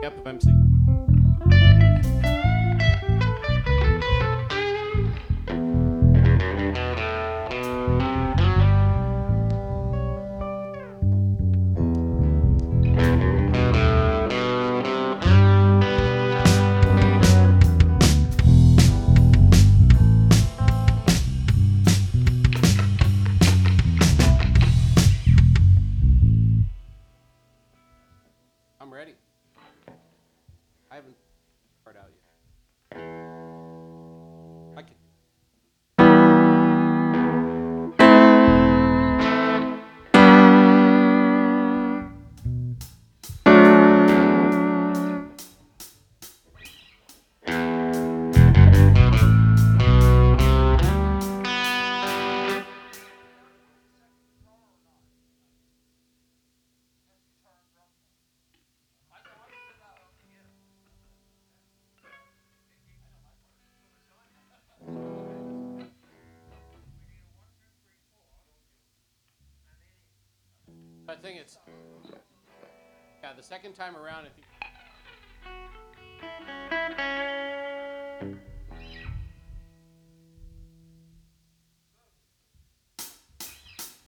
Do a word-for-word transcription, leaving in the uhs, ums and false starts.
up if I'm singing. I'm ready. I haven't part out yet. I can. I think it's, yeah, the second time around, I think.